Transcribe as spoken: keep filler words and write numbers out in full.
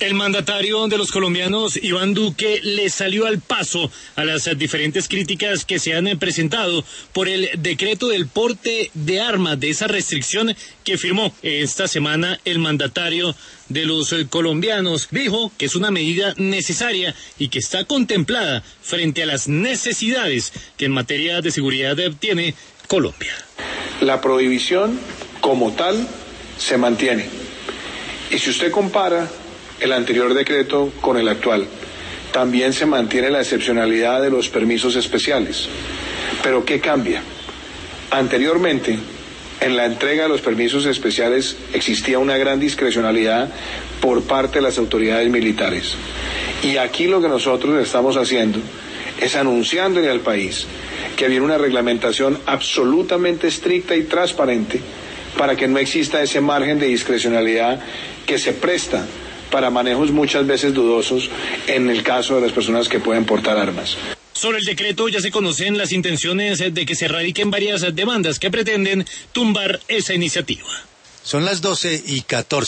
El mandatario de los colombianos, Iván Duque, le salió al paso a las diferentes críticas que se han presentado por el decreto del porte de armas, de esa restricción que firmó esta semana el mandatario de los colombianos. Dijo que es una medida necesaria y que está contemplada frente a las necesidades que en materia de seguridad tiene Colombia. La prohibición como tal se mantiene. Y si usted compara el anterior decreto con el actual, también se mantiene la excepcionalidad de los permisos especiales. Pero ¿qué cambia? Anteriormente, en la entrega de los permisos especiales existía una gran discrecionalidad por parte de las autoridades militares. Y aquí lo que nosotros estamos haciendo es anunciándole al país que viene una reglamentación absolutamente estricta y transparente para que no exista ese margen de discrecionalidad que se presta para manejos muchas veces dudosos en el caso de las personas que pueden portar armas. Sobre el decreto ya se conocen las intenciones de que se radiquen varias demandas que pretenden tumbar esa iniciativa. Son las doce y catorce.